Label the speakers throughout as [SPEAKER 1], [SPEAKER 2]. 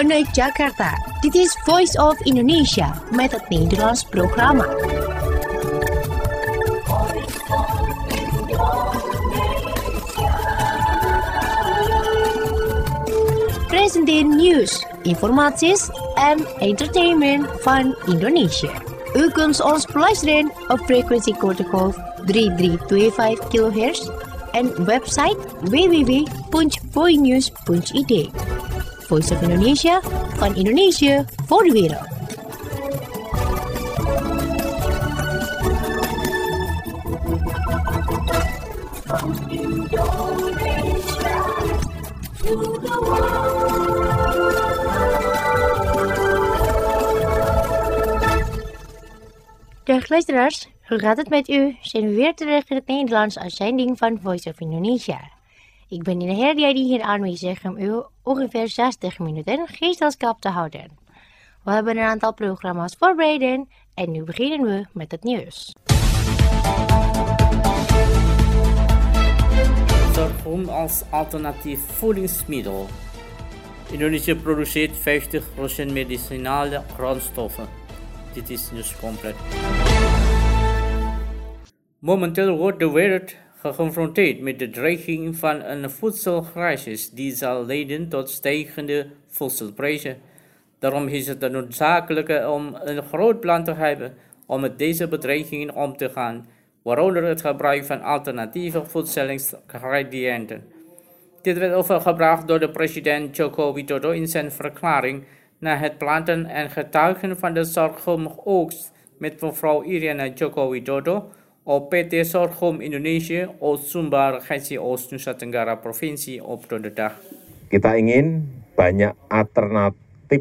[SPEAKER 1] vanuit Jakarta. Dit is Voice of Indonesia met het Nederlands programma. Presenteer nieuws, informaties en entertainment van Indonesia. U kunt ons beluisteren op frequentiegolf 3325 kHz en website www.voinews.id. Voice of Indonesia van Indonesië voor de wereld. From Indonesia to the world. Dag luisteraars, hoe gaat het met u? Zijn we weer terug in het Nederlands uitzending van Voice of Indonesia. Ik ben in de herdia die hier aanwezig om u ongeveer 60 minuten gezelschap te houden. We hebben een aantal programma's voorbereid en nu beginnen we met het nieuws.
[SPEAKER 2] Sorghum als alternatief voedingsmiddel. Indonesië produceert 50% medicinale grondstoffen. Dit is dus compleet. Momenteel wordt de wereld geconfronteerd met de dreiging van een voedselcrisis die zal leiden tot stijgende voedselprijzen. Daarom is het noodzakelijk om een groot plan te hebben om met deze bedreigingen om te gaan, waaronder het gebruik van alternatieve voedselingrediënten. Dit werd overgebracht door de president Joko Widodo in zijn verklaring na het planten en getuigen van de sorghumoogst met mevrouw Iriana Joko Widodo op PT Sorghum Indonesië, Oost-Sumbar, Regio Oost-Nusa Tenggara Provincie op donderdag.
[SPEAKER 3] Kita ingin banyak alternatief.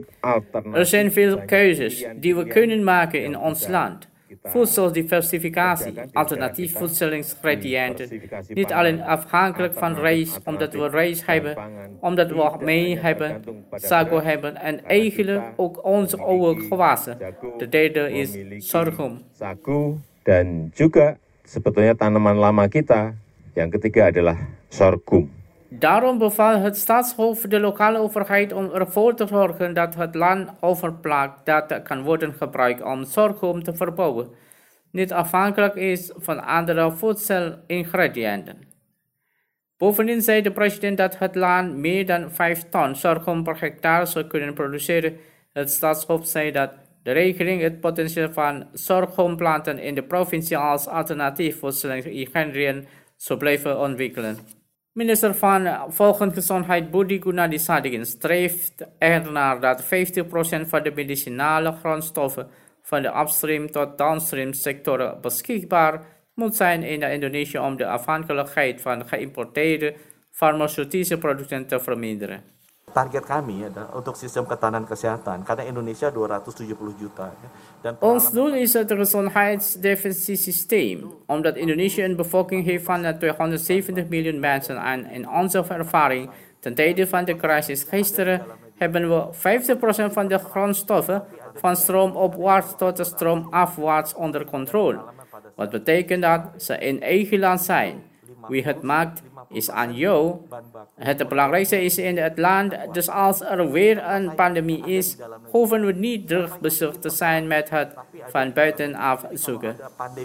[SPEAKER 2] Er zijn veel keuzes die we kunnen maken in ons land. Voedseldiversificatie, alternatief voedselingrediënten. Niet alleen afhankelijk van rijst, omdat we rijst hebben, omdat we mee hebben, sago hebben en eigenlijk ook onze oude gewassen. De derde is sorghum.
[SPEAKER 3] Sagu dan juga sebetulnya tanaman lama kita. Yang ketiga adalah sorghum.
[SPEAKER 2] Daarom beval het staatshoofd de lokale overheid om ervoor te zorgen dat het land overplakt dat kan worden gebruikt om sorghum te verbouwen, niet afhankelijk is van andere voedselingrediënten. Bovendien zei de president dat het land meer dan 5 ton sorghum per hectare zou kunnen produceren. Het staatshoofd zei dat de regering het potentieel van sorghumplanten in de provincie als alternatief voedselingrediënt zou blijven ontwikkelen. Minister van Volksgezondheid Budi Gunadi Sadikin streeft ernaar dat 50% van de medicinale grondstoffen van de upstream tot downstream sectoren beschikbaar moet zijn in Indonesië om de afhankelijkheid van geïmporteerde farmaceutische producten te verminderen.
[SPEAKER 4] Target kami adalah untuk sistem ketahanan kesehatan karena Indonesia 270 juta.
[SPEAKER 2] Ons doel is het gezondheidsdefensiesysteem, omdat Indonesië een bevolking heeft van 270 miljoen mensen en in onze ervaring ten tijde van de crisis gisteren hebben we 50% van de grondstoffen van stroomopwaarts tot stroomafwaarts onder controle. Wat betekent dat ze in eigen land zijn. Wie het maakt is aan jou. Het belangrijkste is in het land, dus als er weer een pandemie is, hoeven we niet druk bezig te zijn met het van buitenaf zoeken.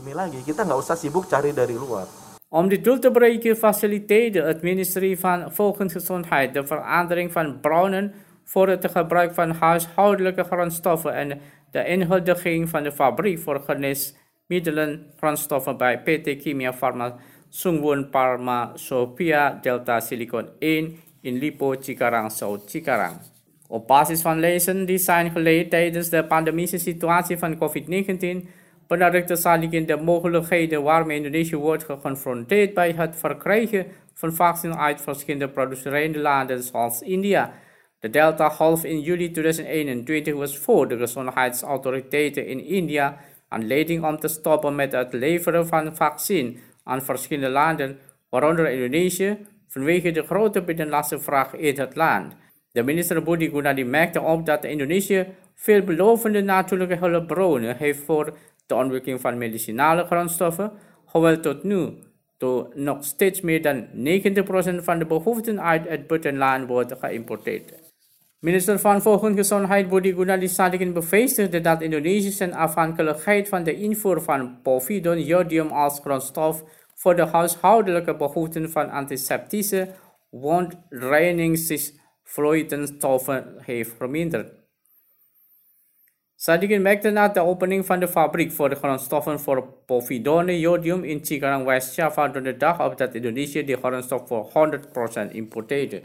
[SPEAKER 2] Om dit doel te bereiken faciliteerde het ministerie van Volksgezondheid de verandering van bronnen voor het gebruik van huishoudelijke grondstoffen en de inhuldiging van de fabriek voor geneesmiddelen grondstoffen bij PT Kimia Pharma Sungwon Pharmacopeia Delta Silicon 1 in Lipo, Cikarang, South Cikarang. Op basis van lessen die zijn geleid tijdens de pandemische situatie van COVID-19, benadrukte Sadikin de mogelijkheden waarmee Indonesië wordt geconfronteerd bij het verkrijgen van vaccins uit verschillende producerende landen zoals India. De Delta-golf in juli 2021 was voor de gezondheidsautoriteiten in India aanleiding om te stoppen met het leveren van vaccins aan verschillende landen, waaronder Indonesië, vanwege de grote binnenlandse vraag in het land. De minister Budi Gunadi merkte op dat Indonesië veelbelovende natuurlijke hulpbronnen heeft voor de ontwikkeling van medicinale grondstoffen, hoewel tot nu toe nog steeds meer dan 90% van de behoeften uit het buitenland wordt geïmporteerd. Minister van Volksgezondheid Budi Gunadi Sadikin bevestigde dat Indonesië zijn afhankelijkheid van de invoer van povidone-jodium als grondstof voor de huishoudelijke behoeften van antiseptische wondreinigingsvloeistoffen heeft verminderd. Sadikin merkte na de opening van de fabriek voor de grondstoffen voor povidone-jodium in Cikarang, West Java donderdag op dat Indonesië die grondstof voor 100% importeerde.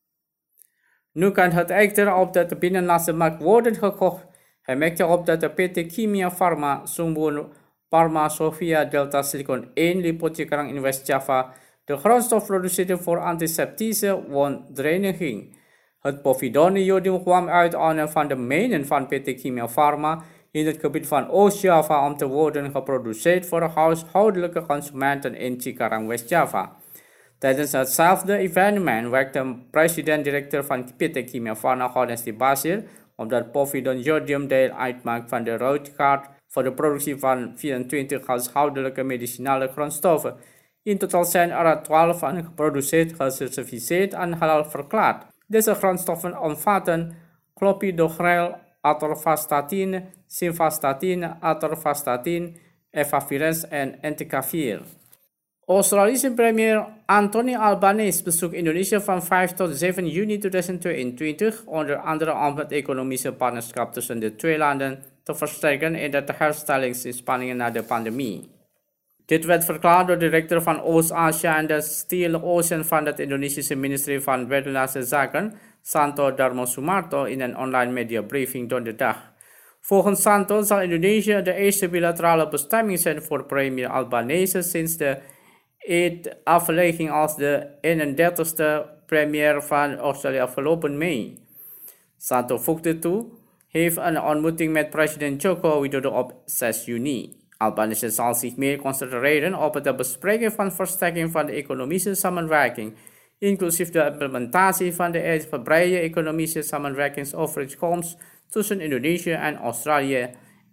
[SPEAKER 2] Nu kan het echter op de binnenlandse markt worden gekocht. Hij merkte op dat de PT Kimia Pharma Sumbun Pharma Sofia Delta Silicon 1 Lipo Cikarang in West Java de grondstof produceerde voor antiseptische wondreiniging. Het povidone-jodium kwam uit een van de mijnen van PT Kimia Pharma in het gebied van Oost-Java om te worden geproduceerd voor huishoudelijke consumenten in Cikarang, West Java. Tijdens hetzelfde evenement werkte president-directeur van PT Kimia Pharma Gonesti Basir omdat povidone-jodium deel uitmaakt van de roodkaart voor de productie van 24 huishoudelijke medicinale grondstoffen. In totaal zijn er 12 van geproduceerd, gecertificeerd en halal verklaard. Deze grondstoffen omvatten clopidogrel, atorvastatin, simvastatin, atorvastatin, efavirenz en entecavir. Australische premier Anthony Albanese bezoekt Indonesië van 5 tot 7 juni 2022, onder andere om het economische partnerschap tussen de twee landen te versterken en de herstellingsinspanningen na de pandemie. Dit werd verklaard door de directeur van Oost-Azië en de Still Ocean van het Indonesische ministerie van Buitenlandse Zaken, Santo Darmo Sumarto, in een online mediabriefing donderdag. Volgens Santo zal Indonesië de eerste bilaterale bestemming zijn voor premier Albanese sinds de aflegging als de 31ste premier van Australië afgelopen mei. Santo voegde toe, heeft een ontmoeting met president Joko Widodo op 6 juni. Albanese zal zich meer concentreren op het bespreken van versterking van de economische samenwerking, inclusief de implementatie van de uitgebreide economische samenwerkingsovereenkomst tussen Indonesië en Australië,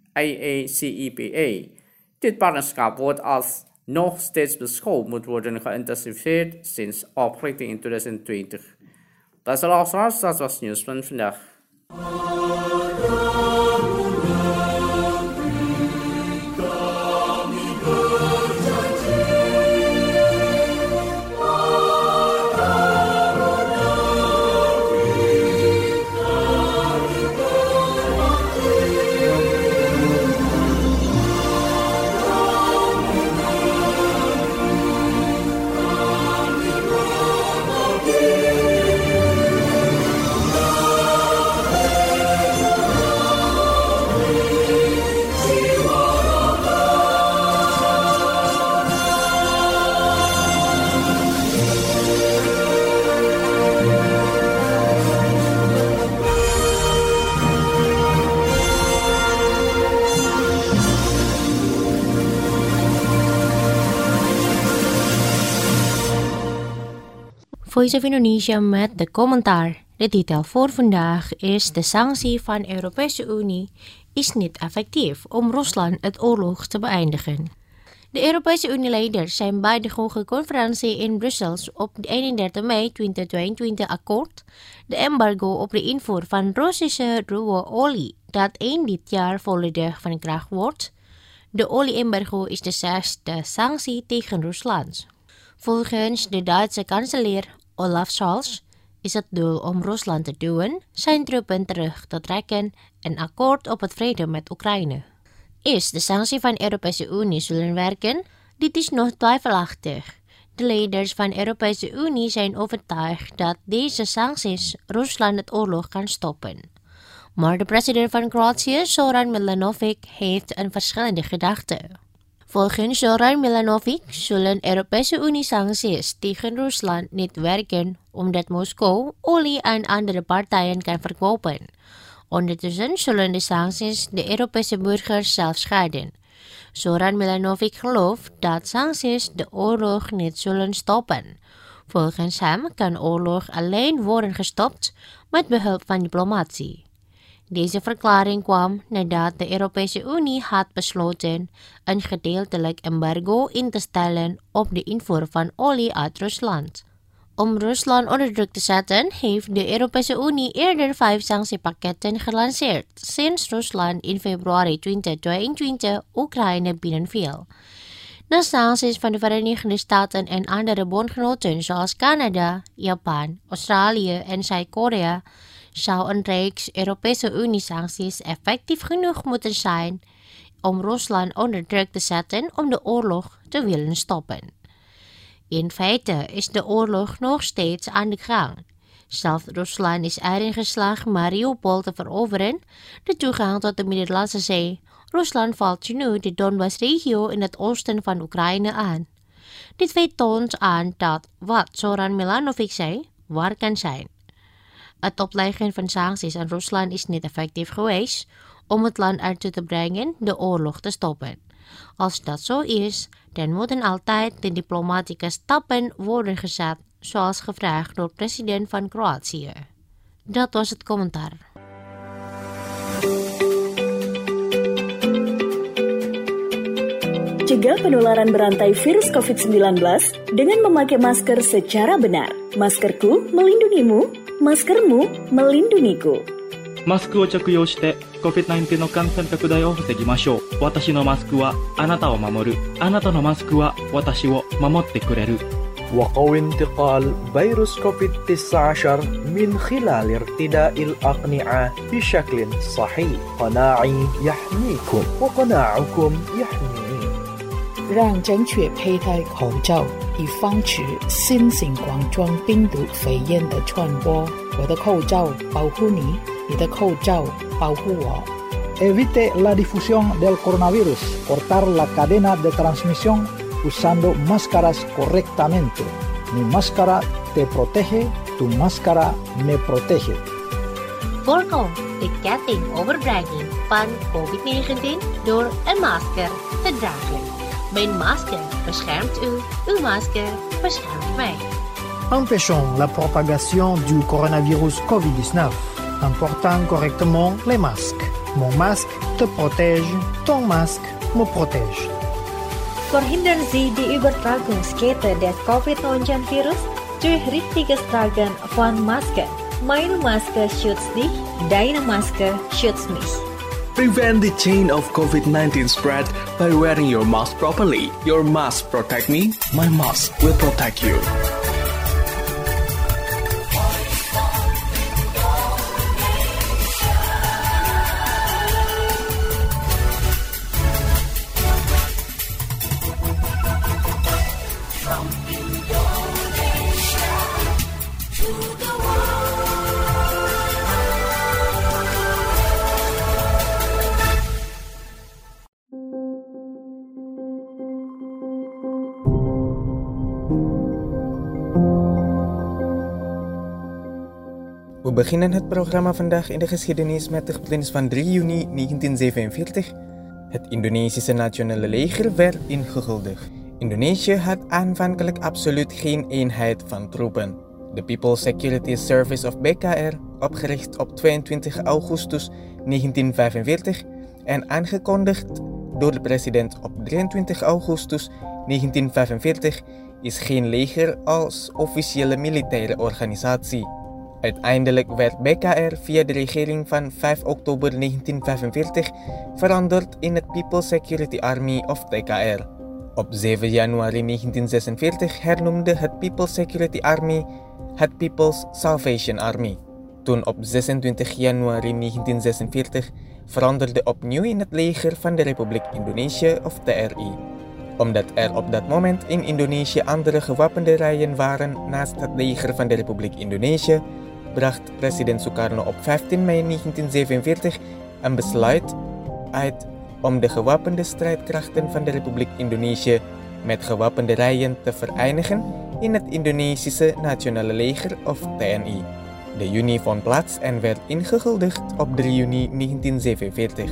[SPEAKER 2] IACIPA. Dit partnerschap wordt als nog steeds beschouwd moet worden geïntensiveerd sinds oprichting in 2020. Beste luisteraars, dat was nieuws van vandaag.
[SPEAKER 1] Voice of Indonesia met de commentaar. De titel voor vandaag is: de sanctie van de Europese Unie is niet effectief om Rusland het oorlog te beëindigen. De Europese Unie-leiders zijn bij de hoge conferentie in Brussel op 31 mei 2022 akkoord de embargo op de invoer van Russische ruwe olie dat eind dit jaar volledig van kracht wordt. De olie-embargo is de 6e sanctie tegen Rusland. Volgens de Duitse kanselier Olaf Scholz is het doel om Rusland te duwen zijn troepen terug te trekken en akkoord op het vrede met Oekraïne. Is de sanctie van de Europese Unie zullen werken? Dit is nog twijfelachtig. De leiders van de Europese Unie zijn overtuigd dat deze sancties Rusland het oorlog kan stoppen. Maar de president van Kroatië, Zoran Milanovic, heeft een verschillende gedachte. Volgens Zoran Milanovic zullen Europese Unie-sancties tegen Rusland niet werken omdat Moskou olie aan andere partijen kan verkopen. Ondertussen zullen de sancties de Europese burgers zelf schaden. Zoran Milanovic gelooft dat sancties de oorlog niet zullen stoppen. Volgens hem kan de oorlog alleen worden gestopt met behulp van diplomatie. Deze verklaring kwam nadat de Europese Unie had besloten een gedeeltelijk embargo in te stellen op de invoer van olie uit Rusland. Om Rusland onder druk te zetten, heeft de Europese Unie eerder 5 sanctiepakketten gelanceerd, sinds Rusland in februari 2022 Oekraïne binnenviel. De sancties van de Verenigde Staten en andere bondgenoten zoals Canada, Japan, Australië en Zuid-Korea zou een reeks Europese Unie-sancties effectief genoeg moeten zijn om Rusland onder druk te zetten om de oorlog te willen stoppen. In feite is de oorlog nog steeds aan de gang. Zelfs Rusland is erin geslaagd Mariupol te veroveren, de toegang tot de Middellandse Zee. Rusland valt nu de Donbass-regio in het oosten van Oekraïne aan. Dit feit toont aan dat wat Zoran Milanovic zei, waar kan zijn. Het opleggen van sancties aan Rusland is niet effectief geweest om het land ertoe te brengen de oorlog te stoppen. Als dat zo is, dan moeten altijd de diplomatieke stappen worden gezet, zoals gevraagd door president van Kroatië. Dat was het commentaar.
[SPEAKER 5] Cegah penularan berantai virus COVID-19 dengan memakai masker secara benar. Maskerku melindungimu, maskermu melindungiku.
[SPEAKER 6] マスクを着用して COVID-19 の感染拡大を防ぎましょう。私のマスクはあなたを守る。あなたのマスクは私を守ってくれる。
[SPEAKER 7] وقوي انتقال فيروس كوفيد-19 من خلال ارتداء الأقنعة بشكل صحيح. قناعي يحميكم وقناعكم يحميني.
[SPEAKER 8] 让正确佩戴口罩，以防止新型冠状病毒肺炎的传播。我的口罩保护你，你的口罩保护我。
[SPEAKER 9] Evite la difusión del coronavirus. Cortar la cadena de transmisión usando máscaras correctamente. Mi máscara te protege, tu máscara me protege.
[SPEAKER 1] Voorkom de kettingoverdraging van COVID-19 door een masker te dragen. Mijn masker beschermt u, uw masker beschermt mij.
[SPEAKER 10] Empêchons la propagation du coronavirus COVID-19 en portant correctement les masques. Mon masque te protège, ton masque me protège.
[SPEAKER 11] Verhindern Sie die Übertragungskette des Covid-19-Virus durch richtiges Tragen von Masken. Meine Maske schützt dich, deine Maske schützt mich.
[SPEAKER 12] Prevent the chain of COVID-19 spread by wearing your mask properly. Your mask protect me, my mask will protect you.
[SPEAKER 13] We beginnen het programma vandaag in de geschiedenis met de gebeurtenis van 3 juni 1947. Het Indonesische nationale leger werd ingehuldigd. Indonesië had aanvankelijk absoluut geen eenheid van troepen. De People's Security Service of BKR, opgericht op 22 augustus 1945 en aangekondigd door de president op 23 augustus 1945, is geen leger als officiële militaire organisatie. Uiteindelijk werd BKR via de regering van 5 oktober 1945 veranderd in het People's Security Army of TKR. Op 7 januari 1946 hernoemde het People's Security Army het People's Salvation Army. Toen op 26 januari 1946 veranderde opnieuw in het leger van de Republiek Indonesië of TRI. Omdat er op dat moment in Indonesië andere gewapende rijen waren naast het leger van de Republiek Indonesië, bracht president Sukarno op 15 mei 1947 een besluit uit om de gewapende strijdkrachten van de Republiek Indonesië met gewapende rijen te vereenigen in het Indonesische Nationale Leger of TNI. De Unie vond plaats en werd ingehuldigd op 3 juni 1947.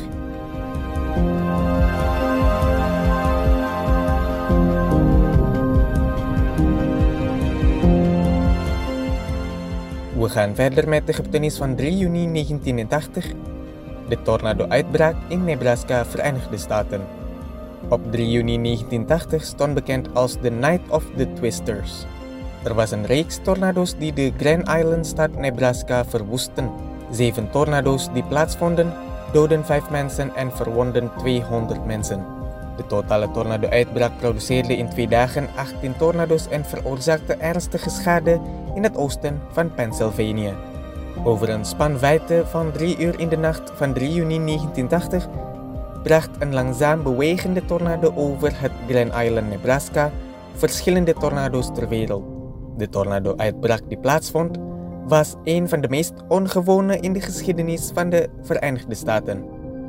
[SPEAKER 13] We gaan verder met de gebeurtenis van 3 juni 1981. De tornado-uitbraak in Nebraska, Verenigde Staten. Op 3 juni 1980 stond bekend als The Night of the Twisters. Er was een reeks tornado's die de Grand Island-staat Nebraska verwoesten. 7 tornado's die plaatsvonden, doden 5 mensen en verwonden 200 mensen. De totale tornado-uitbraak produceerde in 2 dagen 18 tornado's en veroorzaakte ernstige schade in het oosten van Pennsylvania. Over een spanwijdte van 3 uur in de nacht van 3 juni 1980 bracht een langzaam bewegende tornado over het Grand Island, Nebraska, verschillende tornado's ter wereld. De tornado-uitbraak die plaatsvond was een van de meest ongewone in de geschiedenis van de Verenigde Staten.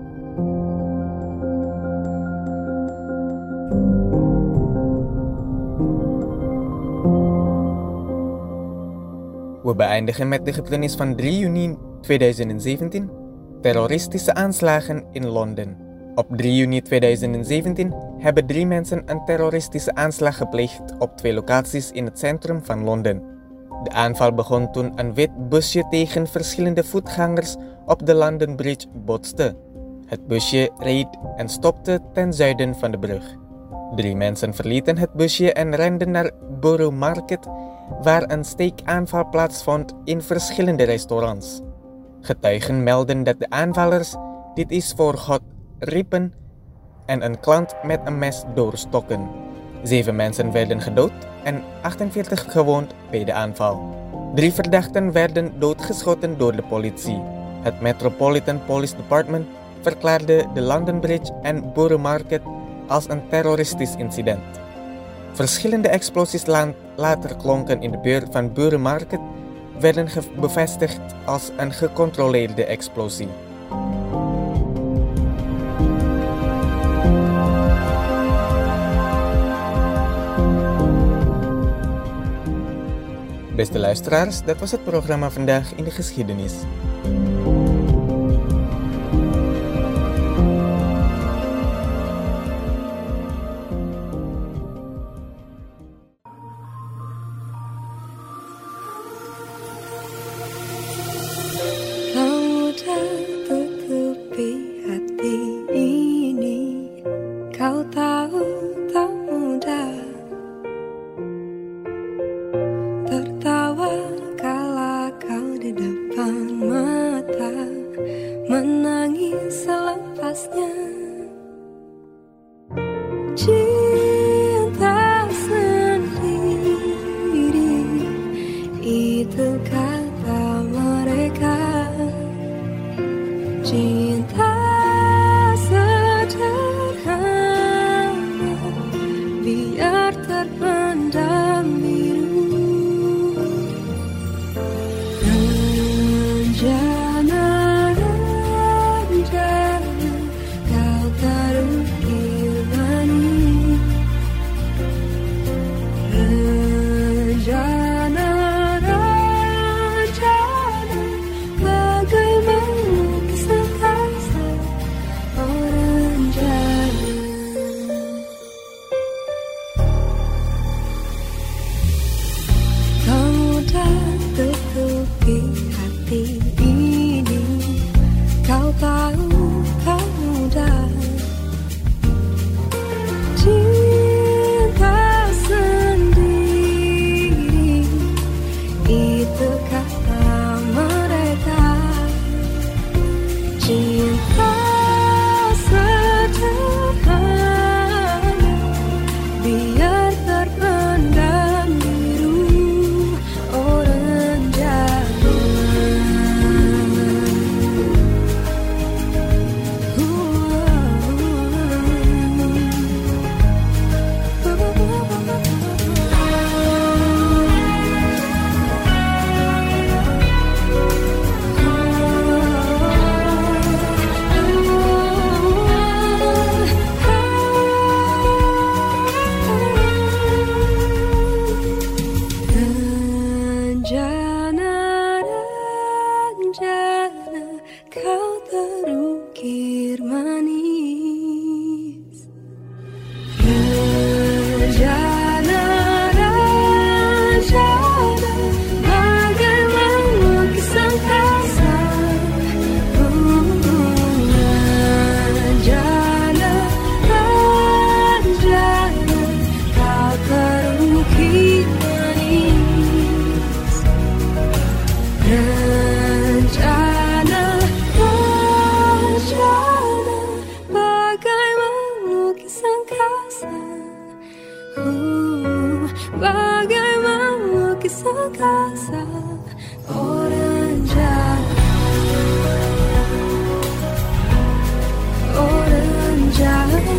[SPEAKER 13] We beëindigen met de gebeurtenis van 3 juni 2017, terroristische aanslagen in Londen. Op 3 juni 2017 hebben 3 mensen een terroristische aanslag gepleegd op 2 locaties in het centrum van Londen. De aanval begon toen een wit busje tegen verschillende voetgangers op de London Bridge botste. Het busje reed en stopte ten zuiden van de brug. 3 mensen verlieten het busje en renden naar Borough Market, waar een steekaanval plaatsvond in verschillende restaurants. Getuigen melden dat de aanvallers "dit is voor God" riepen en een klant met een mes doorstokken. 7 mensen werden gedood en 48 gewond bij de aanval. 3 verdachten werden doodgeschoten door de politie. Het Metropolitan Police Department verklaarde de London Bridge en Borough Market als een terroristisch incident. Verschillende explosies later klonken in de buurt van Borough Market werden bevestigd als een gecontroleerde explosie. Beste luisteraars, dat was het programma Vandaag in de Geschiedenis.
[SPEAKER 14] Kau terukir manis. casa Oranja Oranja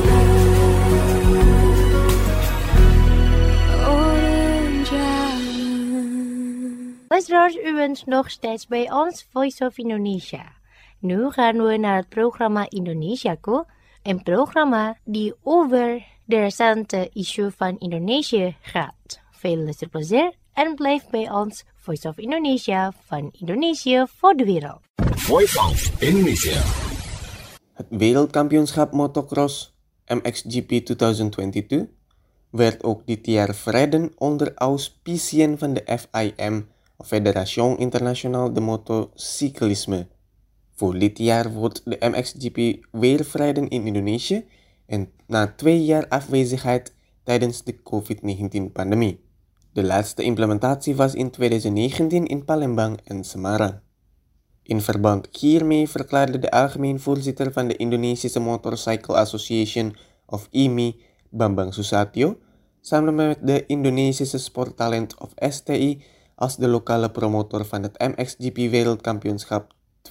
[SPEAKER 1] Luisteraars, u bent nog steeds bij ons Voice of Indonesia. Nu gaan we naar het programma Indonesiaku, een programma die over de recente issue van Indonesië gaat. Veel luisterplezier en blijf bij ons Voice of Indonesia van Indonesië voor de wereld.
[SPEAKER 15] Voice of Indonesia.
[SPEAKER 13] Het wereldkampioenschap motocross MXGP 2022 werd ook dit jaar verreden onder auspiciën van de FIM, Federation Internationale de Motocyclisme. Voor dit jaar wordt de MXGP weer verreden in Indonesië en na 2 jaar afwezigheid tijdens de COVID-19-pandemie. De laatste implementatie was in 2019 in Palembang en Semarang. In verband hiermee verklaarde de algemeen voorzitter van de Indonesische Motorcycle Association of IMI, Bambang Susatyo, samen met de Indonesische Sporttalent of STI als de lokale promotor van het MXGP Wereldkampioenschap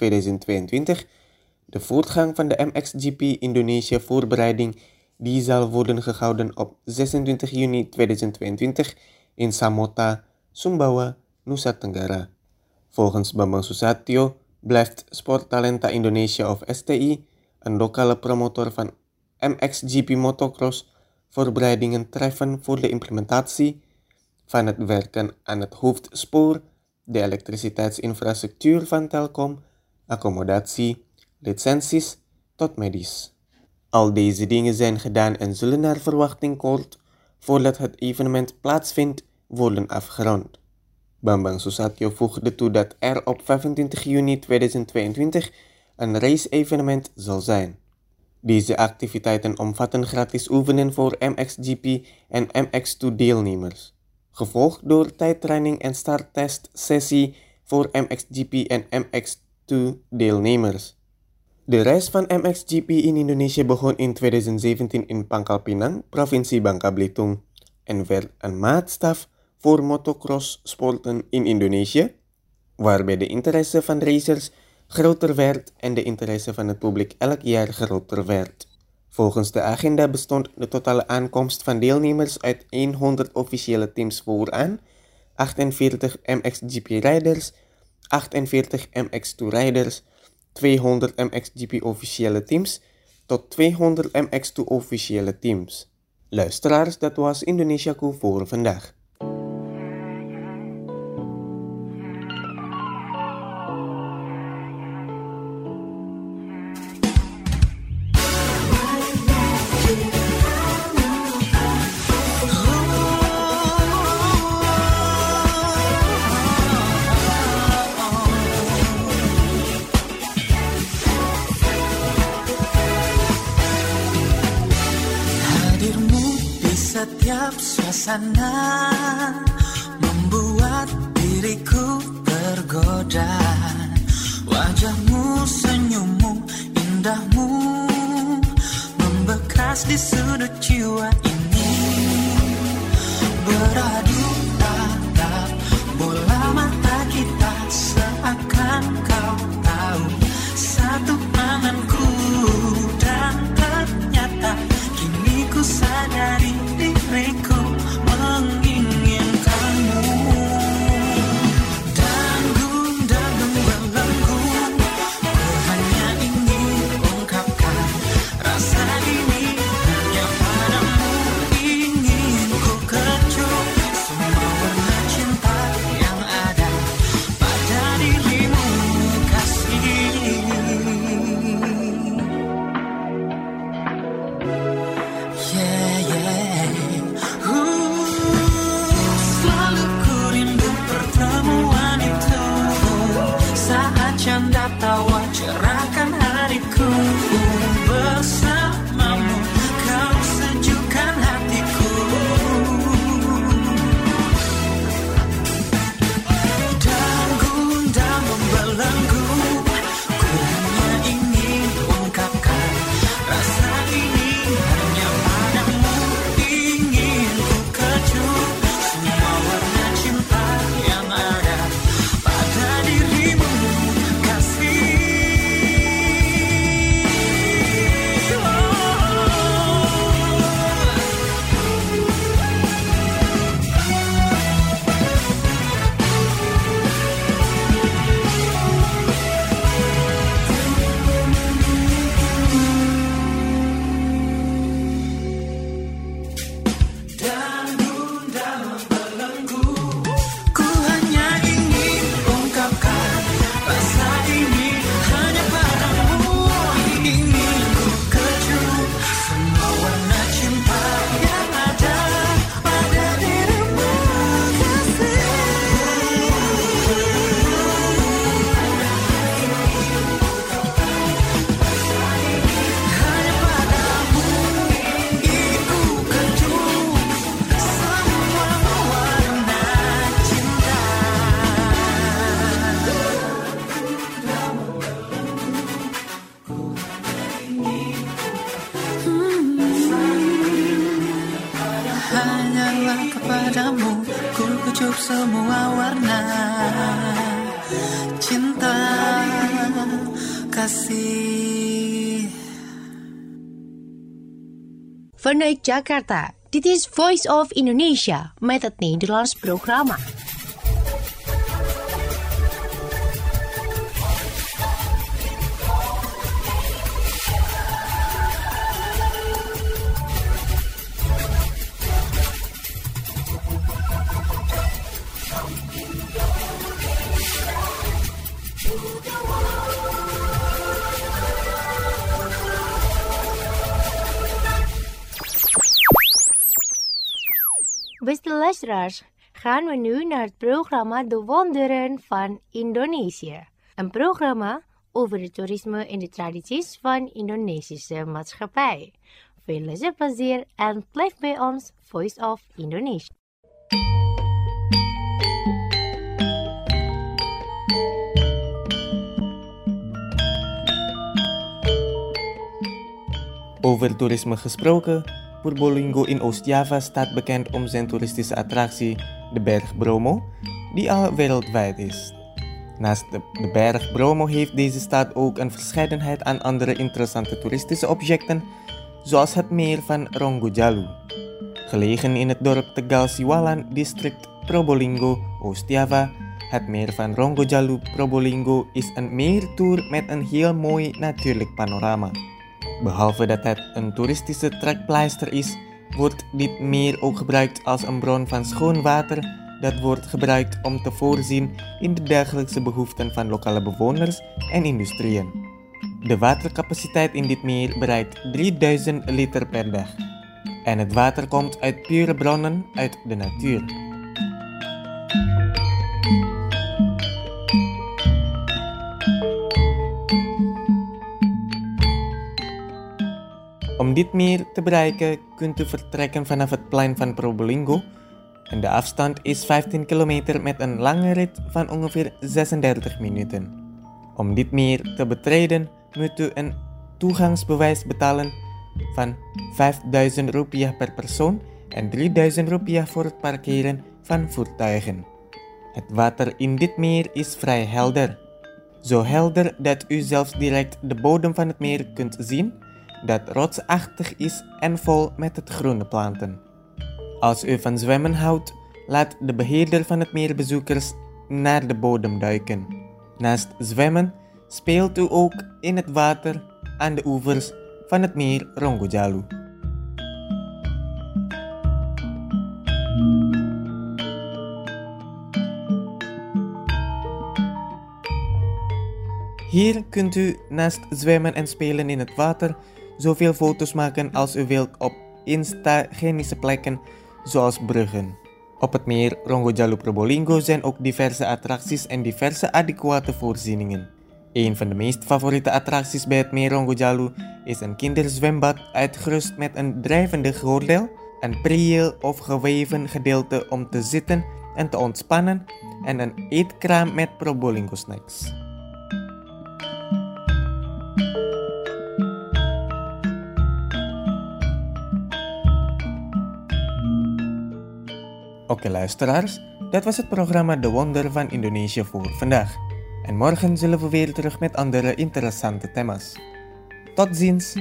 [SPEAKER 13] 2022, de voortgang van de MXGP Indonesië voorbereiding die zal worden gehouden op 26 juni 2022 in Samota, Sumbawa, Nusa Tenggara. Volgens Bambang Susatyo blijft Sporttalenta Indonesia of STI een lokale promotor van MXGP Motocross voorbereidingen treffen voor de implementatie van het werken aan het hoofdspoor, de elektriciteitsinfrastructuur van Telkom, accommodatie, licenties tot medisch. Al deze dingen zijn gedaan en zullen naar verwachting kort voordat het evenement plaatsvindt worden afgerond. Bambang Susatyo voegde toe dat er op 25 juni 2022 een race-evenement zal zijn. Deze activiteiten omvatten gratis oefenen voor MXGP en MX2 deelnemers, gevolgd door tijdtraining en starttestsessie voor MXGP en MX2 deelnemers. De reis van MXGP in Indonesië begon in 2017 in Pangkal Pinang, provincie Bangka Belitung, en werd een maatstaf voor motocross sporten in Indonesië, waarbij de interesse van racers groter werd en de interesse van het publiek elk jaar groter werd. Volgens de agenda bestond de totale aankomst van deelnemers uit 100 officiële teams vooraan, 48 MXGP-rijders, 48 MX2-rijders, 200 MXGP-officiële teams tot 200 MX2-officiële teams. Luisteraars, dat was Indonesiaku voor vandaag.
[SPEAKER 16] Setiap suasana membuat diriku tergoda. Wajahmu, senyummu, indahmu membekas di sudut jiwa ini. Beradu tatap bola mata kita seakan kau tahu satu anganku, dan ternyata kini ku sadari diriku menginginkanmu. Dan gundah gembalaku, ku hanya ingin ungkapkan rasa ini hanya padamu. padamu ku ucup semua warna cinta kasih.
[SPEAKER 1] Vanuit Jakarta, dit is Voice of Indonesia met het Nederlands programma. Beste luisteraars, gaan we nu naar het programma De Wonderen van Indonesië. Een programma over het toerisme en de tradities van Indonesische maatschappij. Veel luisterplezier en blijf bij ons Voice of Indonesia.
[SPEAKER 13] Over toerisme gesproken, Purbolinggo in Oost-Java staat bekend om zijn toeristische attractie, de Berg Bromo, die al wereldwijd is. Naast de Berg Bromo heeft deze stad ook een verscheidenheid aan andere interessante toeristische objecten, zoals het meer van Ronggolawe. Gelegen in het dorp Tegal Siwalan, district Probolinggo, Oost-Java, het meer van Ronggolawe Probolinggo is een meertour met een heel mooi natuurlijk panorama. Behalve dat het een toeristische trekpleister is, wordt dit meer ook gebruikt als een bron van schoon water dat wordt gebruikt om te voorzien in de dagelijkse behoeften van lokale bewoners en industrieën. De watercapaciteit in dit meer bereikt 3000 liter per dag. En het water komt uit pure bronnen uit de natuur. Om dit meer te bereiken kunt u vertrekken vanaf het plein van Probolinggo en de afstand is 15 kilometer met een lange rit van ongeveer 36 minuten. Om dit meer te betreden moet u een toegangsbewijs betalen van 5000 rupiah per persoon en 3000 rupiah voor het parkeren van voertuigen. Het water in dit meer is vrij helder. Zo helder dat u zelfs direct de bodem van het meer kunt zien, dat rotsachtig is en vol met het groene planten. Als u van zwemmen houdt, laat de beheerder van het meer bezoekers naar de bodem duiken. Naast zwemmen speelt u ook in het water aan de oevers van het meer Ronggolawe. Hier kunt u naast zwemmen en spelen in het water zoveel foto's maken als u wilt op instagenische plekken zoals bruggen. Op het meer Ronggolawe Probolinggo zijn ook diverse attracties en diverse adequate voorzieningen. Een van de meest favoriete attracties bij het meer Ronggolawe is een kinderzwembad uitgerust met een drijvende gordel, een prieel of geweven gedeelte om te zitten en te ontspannen en een eetkraam met Probolinggo snacks. Oké luisteraars, dat was het programma De Wonder van Indonesië voor vandaag. En morgen zullen we weer terug met andere interessante thema's. Tot ziens!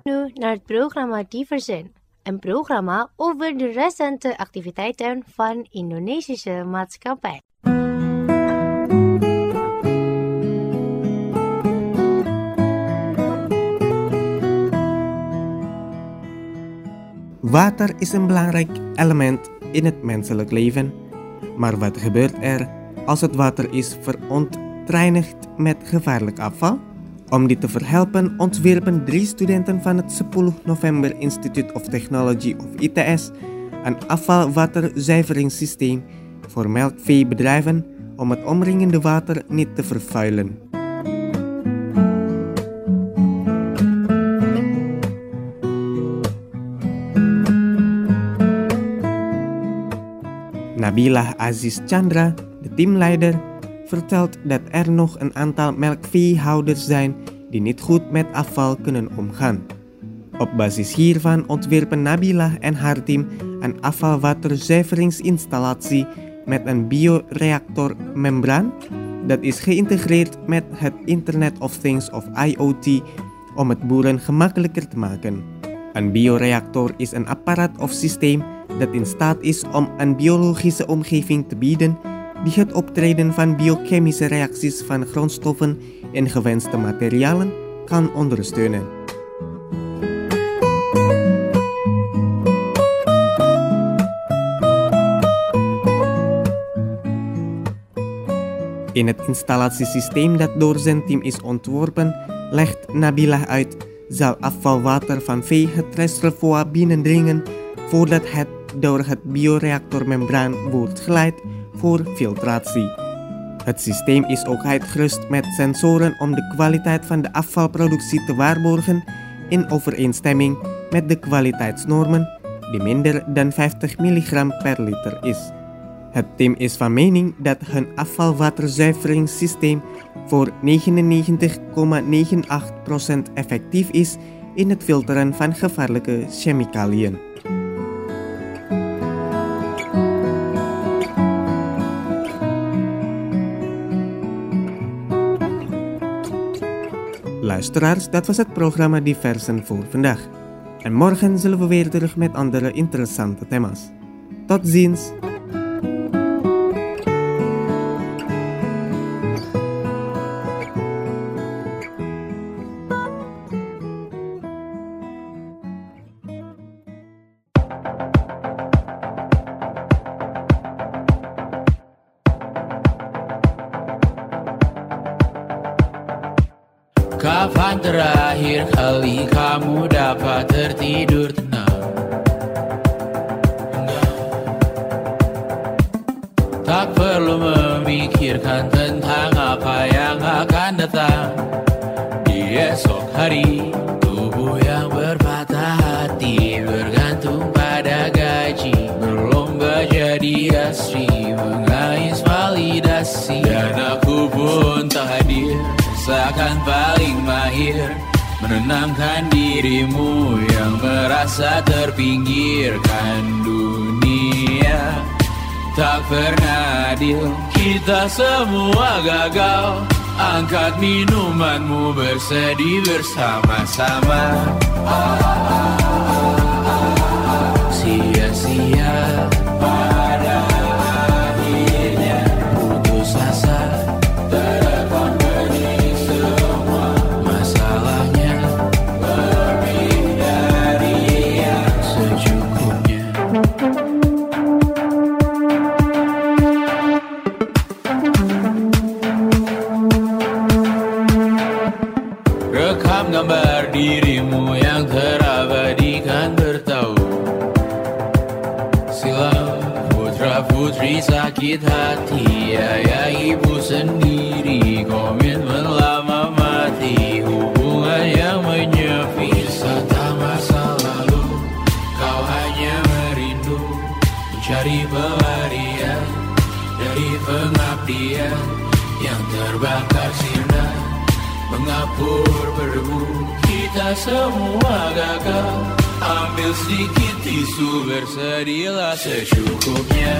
[SPEAKER 1] Nu naar het programma Diversen, een programma over de recente activiteiten van Indonesische maatschappij.
[SPEAKER 13] Water is een belangrijk element in het menselijk leven. Maar wat gebeurt er als het water is verontreinigd met gevaarlijk afval? Om dit te verhelpen ontwerpen 3 studenten van het 10 November Institute of Technology of ITS een afvalwaterzuiveringssysteem voor melkveebedrijven om het omringende water niet te vervuilen. Nabila Aziz Chandra, de teamleider, vertelt dat er nog een aantal melkveehouders zijn die niet goed met afval kunnen omgaan. Op basis hiervan ontwerpen Nabila en haar team een afvalwaterzuiveringsinstallatie met een bioreactormembraan dat is geïntegreerd met het Internet of Things of IoT om het boeren gemakkelijker te maken. Een bioreactor is een apparaat of systeem dat in staat is om een biologische omgeving te bieden die het optreden van biochemische reacties van grondstoffen en gewenste materialen kan ondersteunen. In het installatiesysteem dat door zijn team is ontworpen, legt Nabila uit, zal afvalwater van vee het reservoir binnendringen voordat het door het bioreactormembraan wordt geleid voor filtratie. Het systeem is ook uitgerust met sensoren om de kwaliteit van de afvalproductie te waarborgen in overeenstemming met de kwaliteitsnormen die minder dan 50 mg per liter is. Het team is van mening dat hun afvalwaterzuiveringssysteem voor 99,98% effectief is in het filteren van gevaarlijke chemicaliën. Luisteraars, dat was het programma Diversen voor vandaag. En morgen zullen we weer terug met andere interessante thema's. Tot ziens!
[SPEAKER 14] Kapan terakhir kali kamu dapat tertidur tenang? Tak perlu memikirkan tentang apa yang akan datang di esok hari. Tubuh yang berpatah hati bergantung pada gaji, berlomba jadi asri, mengais validasi. Dan aku pun tak hadir, seakan paling mahir menenangkan dirimu yang merasa terpinggirkan dunia. Tak pernah adil, kita semua gagal. Angkat minumanmu, bersedih bersama-sama. Sia-sia pada akhirnya putus asa. Gambar dirimu yang terabadikan bertahu. Silam putra putri sakit hati, ayah ibu sendiri, komitmen lama mati, hubungan yang menyepi. Wisata masa lalu, kau hanya merindu, mencari pelarian dari pengabdian yang terbakar sinar, mengapur berdebu. Kita semua gagal. Ambil sedikit tisu, bersedihlah secukupnya.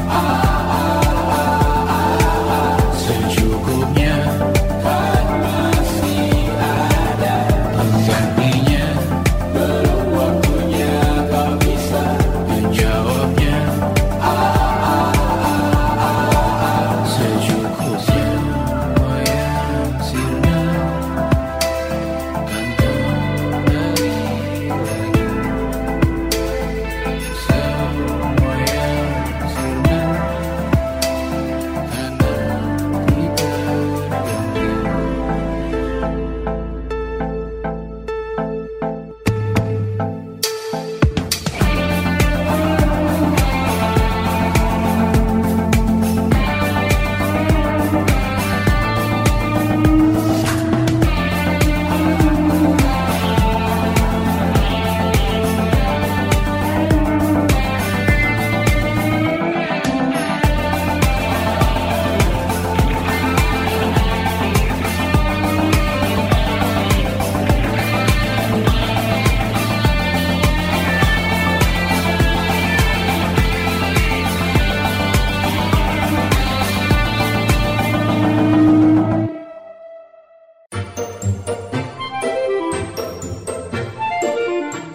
[SPEAKER 14] Secukupnya, kan masih ada penggantinya.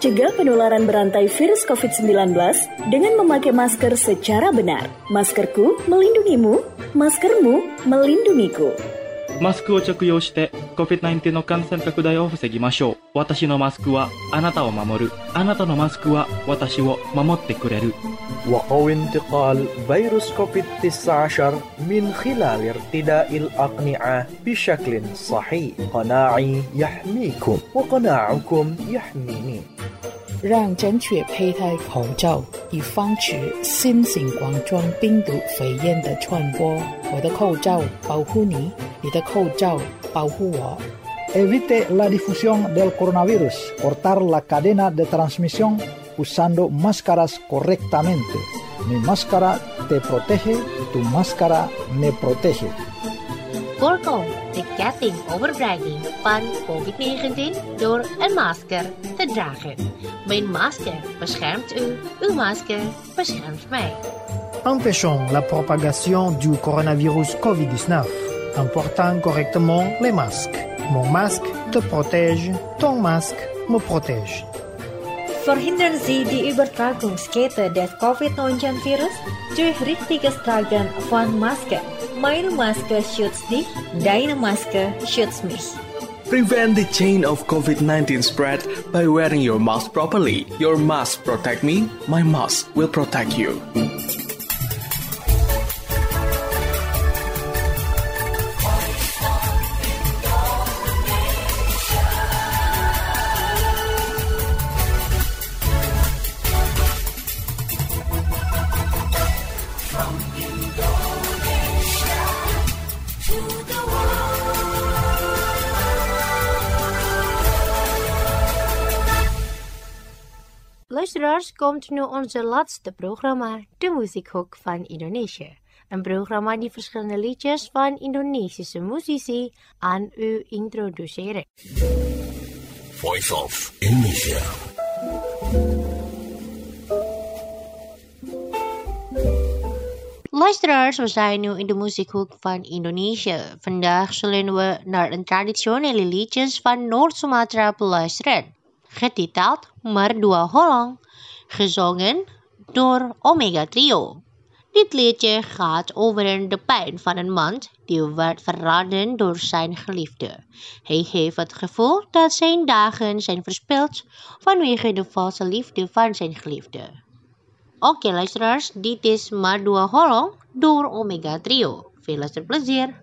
[SPEAKER 5] Cegah penularan berantai virus COVID-19 dengan memakai masker secara benar. Maskerku melindungimu, maskermu melindungiku.
[SPEAKER 6] マスクを着用して COVID-19 の感染拡大を防ぎましょう。私のマスクはあなたを守る。あなたのマスクは私を守ってくれる。
[SPEAKER 7] وقو انتقال فيروس كوفيد-19 من خلال ارتداء الأقنعة بشكل صحيح. قناعي يحميكم وقناعكم يحميني.
[SPEAKER 8] 让正确佩戴口罩，以防止新型冠状病毒肺炎的传播。我的口罩保护你，你的口罩保护我。
[SPEAKER 9] Evite la difusión del coronavirus. Cortar la cadena de transmisión usando máscaras correctamente. Mi máscara te protege, tu máscara me protege.
[SPEAKER 1] Voorkom de ketting overbrenging van COVID-19 door een masker te dragen. Mijn masker beschermt u, uw masker beschermt mij.
[SPEAKER 10] Empêchons la propagation du coronavirus COVID-19 en portant correctement les masques. Mon masque te protège, ton masque me protège.
[SPEAKER 11] Verhindern Sie die Übertragungskette des Covid-19-Virus durch richtiges Tragen von Masken. Meine Maske schützt dich, deine Maske schützt mich.
[SPEAKER 12] Prevent the chain of COVID-19 spread by wearing your mask properly. Your mask protect me, my mask will protect you.
[SPEAKER 1] Luisteraars, komt nu onze laatste programma, de Muziekhoek van Indonesië. Een programma die verschillende liedjes van Indonesische muzici aan u introduceren.
[SPEAKER 15] Voice of Indonesia.
[SPEAKER 1] Luisteraars, we zijn nu in de Muziekhoek van Indonesië. Vandaag zullen we naar een traditionele liedjes van Noord-Sumatra beluisteren. Getiteld Merdua Holong, gezongen door Omega Trio. Dit liedje gaat over de pijn van een man die werd verraden door zijn geliefde. Hij heeft het gevoel dat zijn dagen zijn verspild vanwege de valse liefde van zijn geliefde. Oké luisteraars, dit is Merdua Holong door Omega Trio. Veel luisterplezier!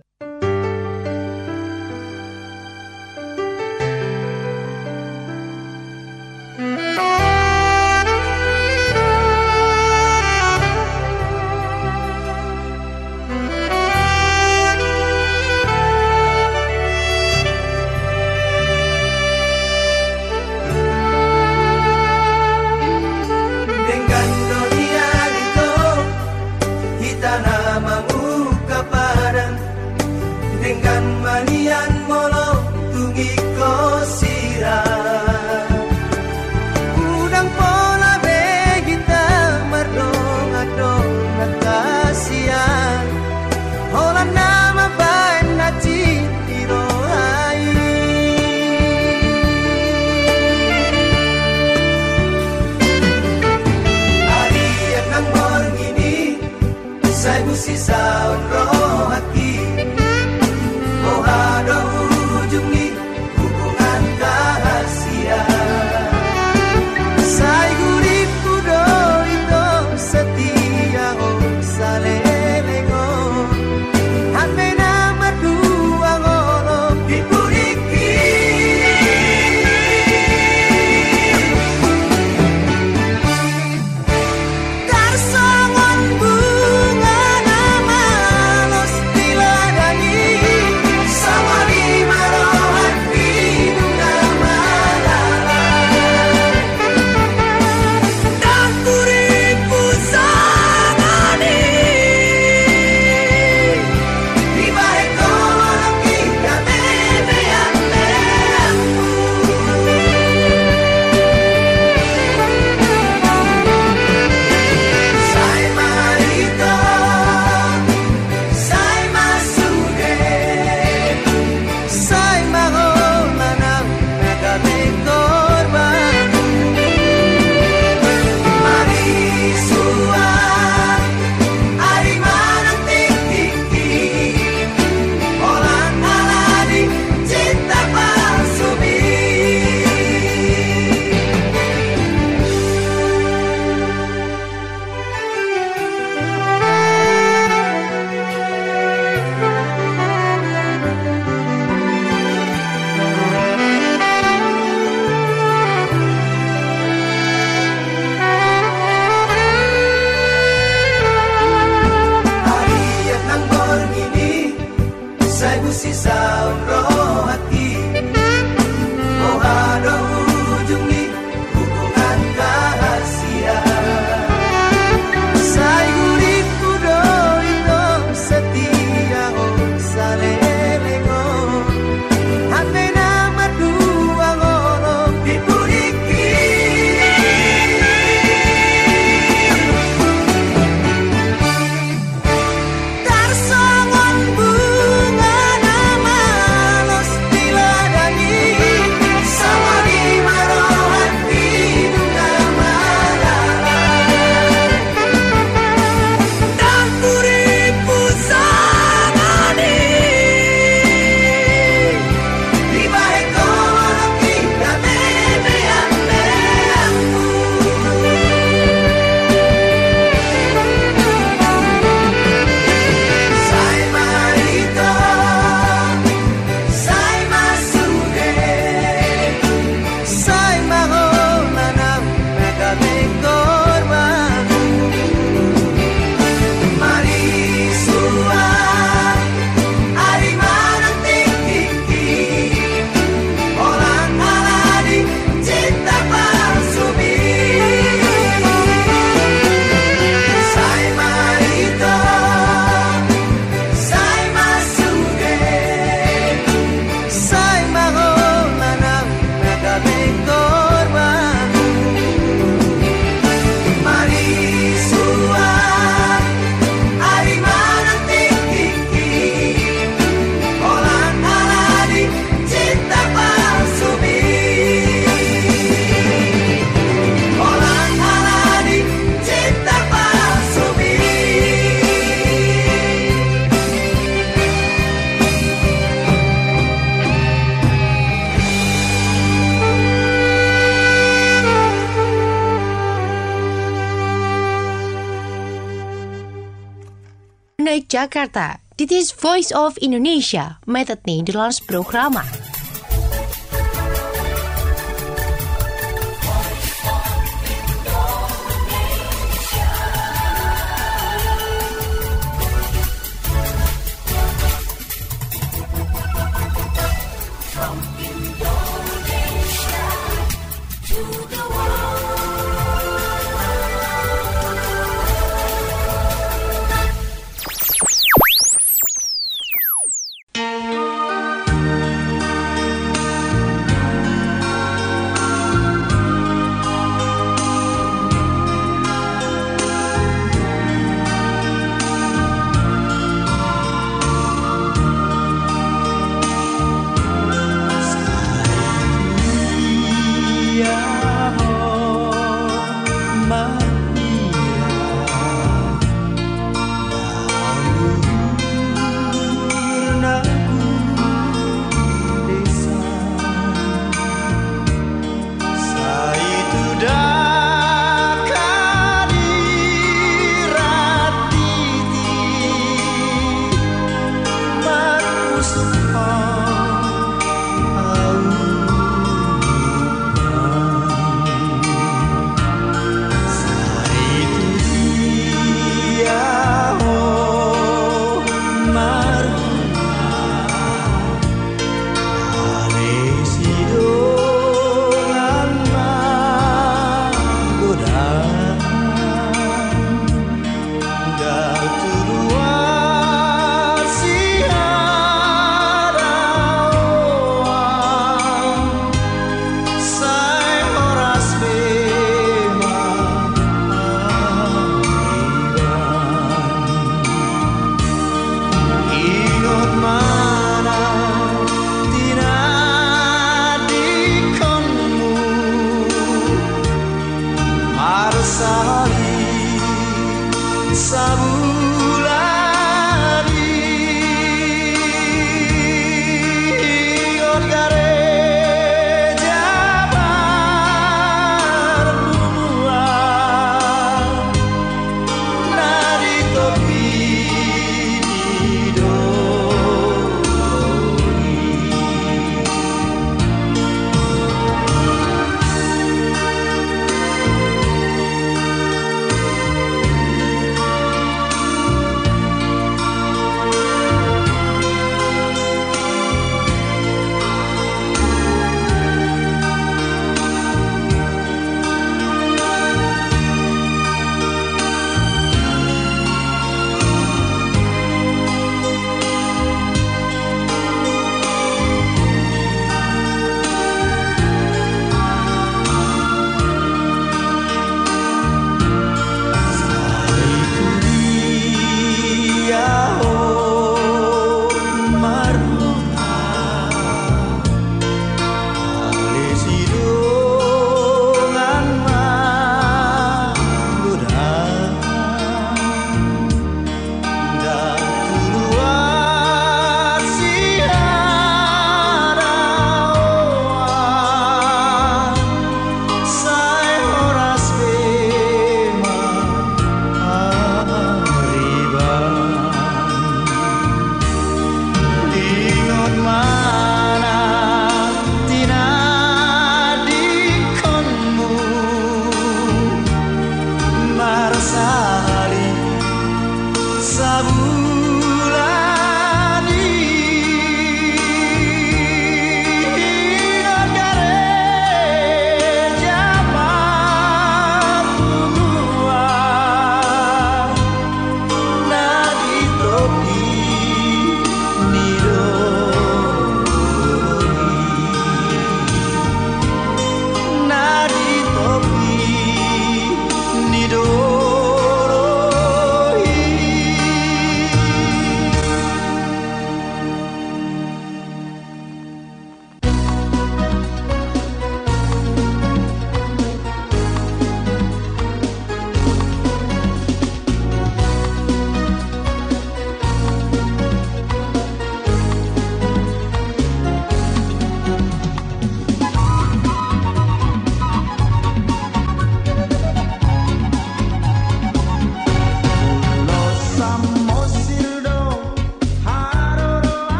[SPEAKER 1] vanuit Jakarta. Dit is Voice of Indonesia met het Nederlands programma.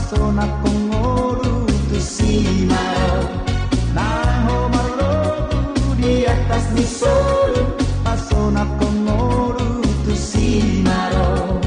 [SPEAKER 16] Pasona kongoru tu simaro Naho marogu di atas misol Pasona kongoru tu simaro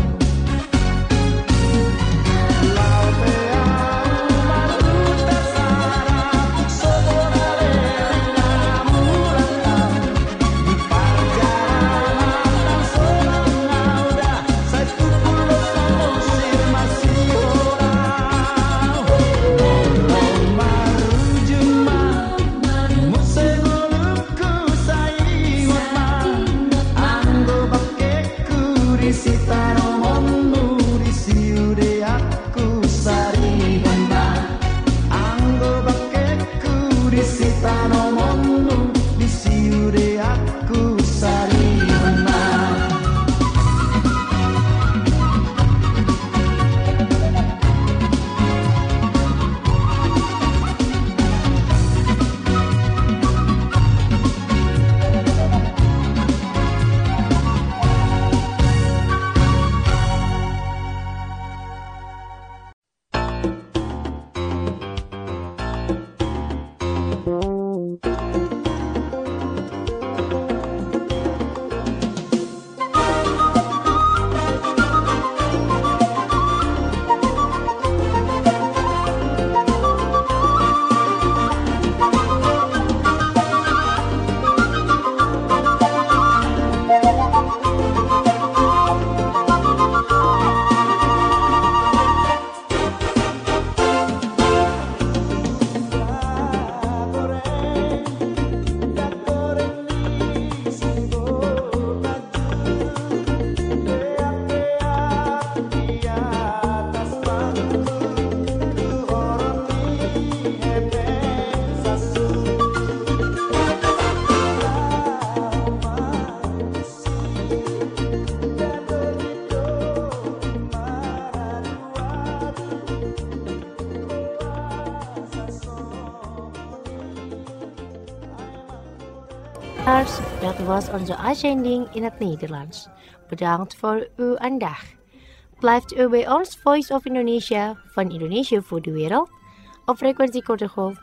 [SPEAKER 1] Dat was onze uitzending in het Nederlands. Bedankt voor uw aandacht. Blijft u bij ons Voice of Indonesia van Indonesië voor de wereld op frequentie korte golf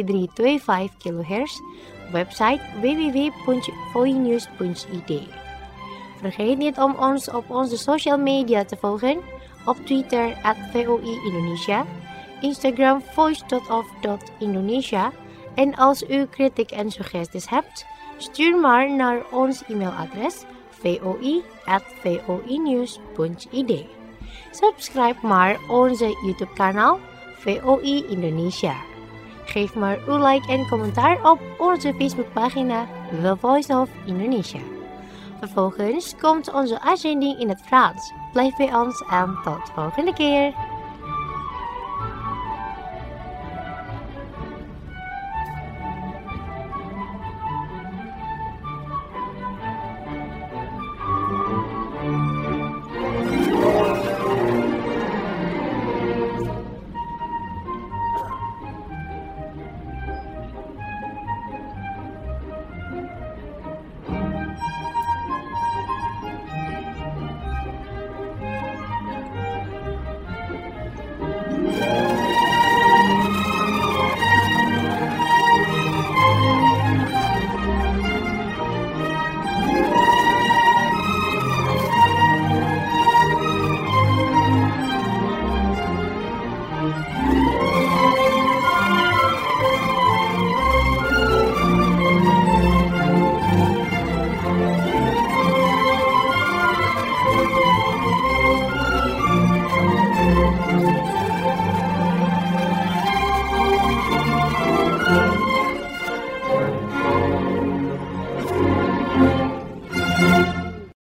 [SPEAKER 1] 3325 kHz, website www.voinews.id. Vergeet niet om ons op onze social media te volgen, op Twitter @VOI Indonesia, Instagram voice.of.indonesia en als u kritiek en suggesties hebt, stuur maar naar ons e-mailadres voi@voinews.id. Subscribe maar onze YouTube kanaal VOI Indonesia. Geef maar uw like en commentaar op onze Facebookpagina The Voice of Indonesia. Vervolgens komt onze uitzending in het Frans. Blijf bij ons en tot volgende keer.